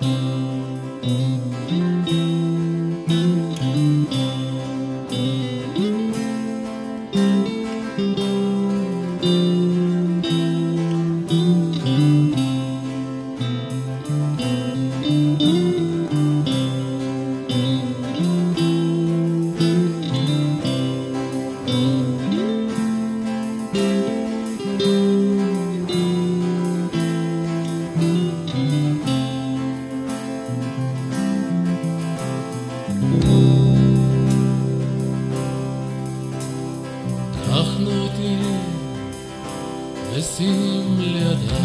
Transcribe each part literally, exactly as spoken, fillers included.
קחנו אותי ושים לידה,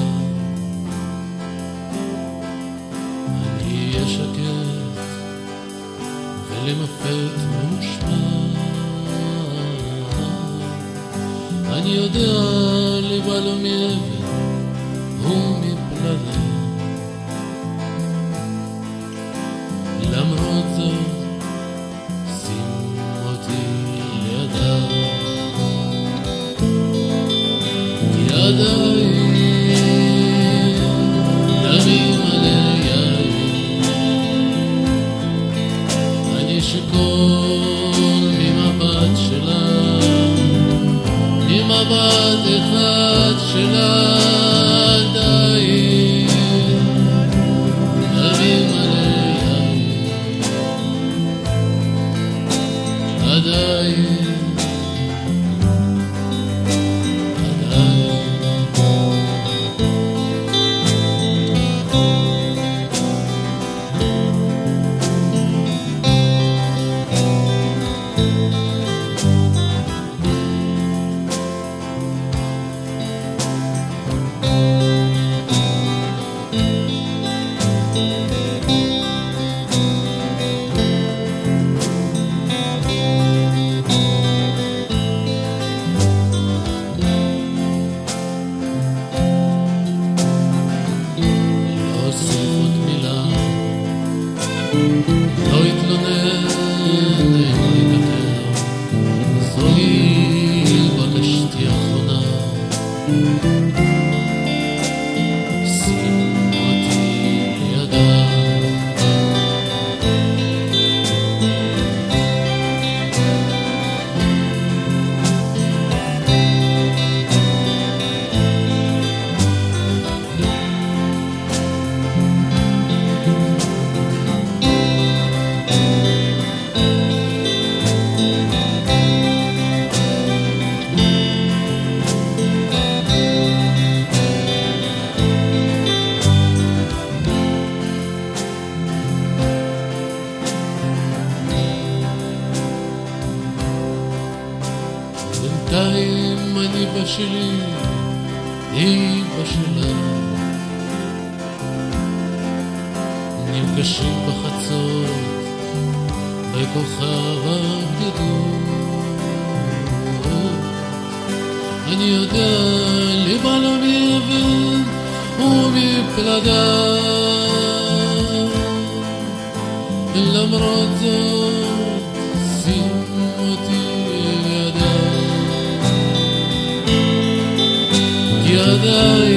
אני אשקט ולמפת ממושמע, אני יודע ליבה לא מאבן ומפלדה, למרות זאת שים אותי לידה, ידיים ימים עלי ימים, אני שכל ממבט שלה, ממבט אחד שלה, ידיים ימים עלי ימים, ידיים לא יתלונן, אין לקטר, זוהי בקשתי האחרונה, שים אותי לידה, בינתיים אני בשלי, היא בשלה, נפגשים בחצות בכוכב הבדידות, אני יודע ליבה לא מאבן ומפלדה, למרות זאת שים אותי לידה, ידיים